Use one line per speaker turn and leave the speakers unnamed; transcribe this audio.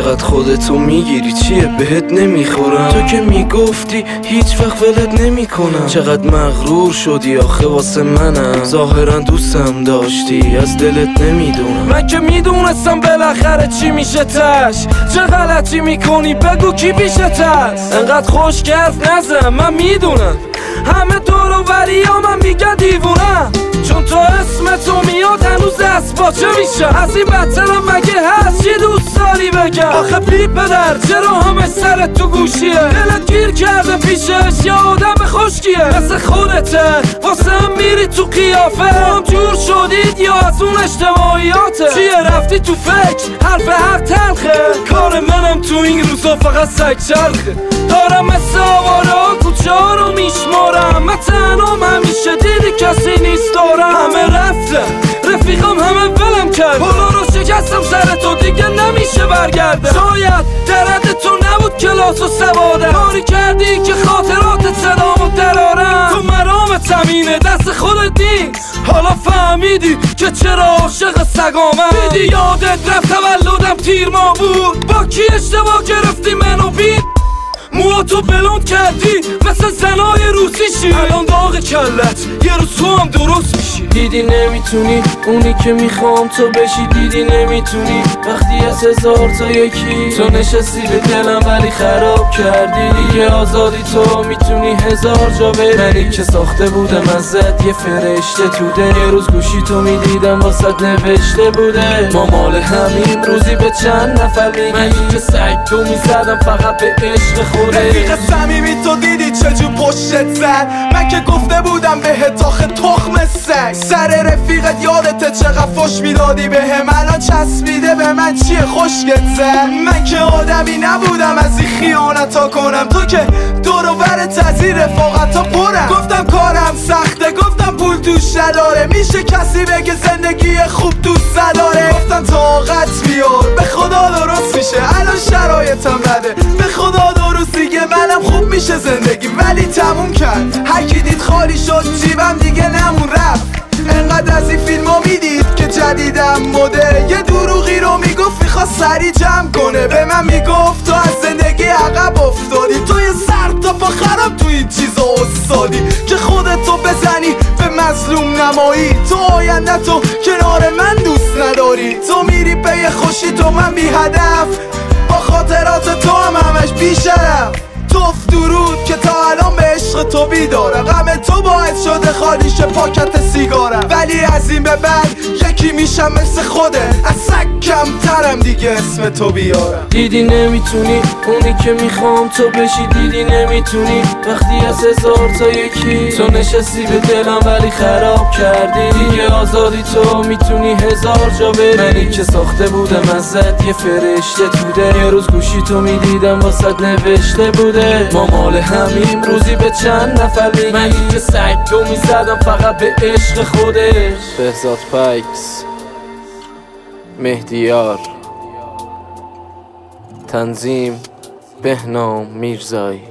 چقدر خودتو میگیری چیه بهت نمیخورم، تو که میگفتی هیچ وقت ولت نمیکنم. چقدر مغرور شدی آخه واسه منم، ظاهرا دوستم داشتی از دلت نمیدونم. من که میدونستم بالاخره چی میشه تش، چه غلطی میکنی بگو کی پیشت هست. انقدر خوش حرف نزن من میدونم همه دور و بریا من میگن دیوونم، چون تو اسم تو میاد هنوز دست باچه میشه. از این بدترم مگه هست چی دوست داری بگم؟ آخه بی پدر چرا همه سرت تو گوشیه؟ دلت گیر کرده پیشش یا آدم خوشگیه؟ مثل خودته واسه هم میری تو قیافه، هم جور شدید یا از اون اجتماعیاته؟ چیه رفتی تو فکر حرف حق تلخه؟ کار منم تو این روزا فقط سگ چرخه. دارم مثل آوارا کوچه ها رو میشمارم، من تنهام همیشه دیدی کسی نیست دارم. همه رفتن رفیقم همه ولم کرد، پولو رو شکستم سر تو دیگه نمیشه برگردم. شاید درد تو نبود کلاس و سوادم، کاری کردی که خاطرات صدامو درارم. تو مرامت زمینه دست خودت نیست، حالا فهمیدی که چرا عاشق سگامم. دیدی یادت رفت تولدم تیر ما بود، با کی اشتباه گرفتی منو بی موهاتو بلند کردی مثل زنای روسیشی. الان داغ کلت یه روز تو هم درست میشی. دیدی نمیتونی اونی که میخوام تو بشی، دیدی نمیتونی وقتی از هزار تا یکی تو نشستی به دلم ولی خراب کردی. دیگه آزادی تو میتونی هزار جا بری، منی که ساخته بودم ازت یه فرشته تو دل. یه روز گوشی تو میدیدم واسط نوشته بوده ما مال همین، روزی به چند نفر میگی. منی که سگ تو میزدم فقط به عشق خود.
رفیق صمیمی تو دیدی چجور پشتت زد، من که گفته بودم بهت آخه تخم سگ. سر رفیقت یادته چقدر فش میدادی بهم، الان چسبیده به من چیه خوشگت زد. من که آدمی نبودم از این خیانتا کنم، تو که دور و برت از این رفاقتا پرم. گفتم کارم سخته، گفتم پول توش نداره، میشه کسی بگه زندگی خوب دوست نداره. گفتم طاقت بیار به خدا درست میشه، الان شرایطم بده به خدا درست دیگه منم خوب میشه زندگی. ولی تموم کرد هر کی دید خالی شد جیبم دیگه نمون رفت. انقدر از این فیلم ها میدید که جدیدم مده، یه دروغی رو میگفت میخواست سری جمع کنه. به من میگفت تو از زندگی عقب افتادی، تو یه سر تا پا خراب تو این چیزا استادی که خودتو بزنی به مظلوم نمایی. تو آینده تو کنار من دوست نداری، تو میری پی خوشی تو من بی هدف، با خاطرات تو هم همش بی شرف. توف درود که تا الان به عشق تو بیدارم، غم تو باعث شده خالیش پاکت سیگارم. ولی از این به بعد یکی میشم مثل خوده، از سگ کمترم دیگه اسم تو بیارم.
دیدی نمیتونی اونی که میخوام تو بشی، دیدی نمیتونی وقتی از هزار تا یکی تو نشستی به دلم ولی خراب کردی. دیگه آزادی تو میتونی هزار جا بری، منی که ساخته بودم ازت یه فرشته تو دل. یه روز گوشی تو میدیدم واسط نوشته بوده ما مال همین، روزی به چند نفر میگی. منی که سگ تو میزدم فقط به عشق خودش. بهزاد پایکس، مهدیار، تنظیم بهنام میرزایی.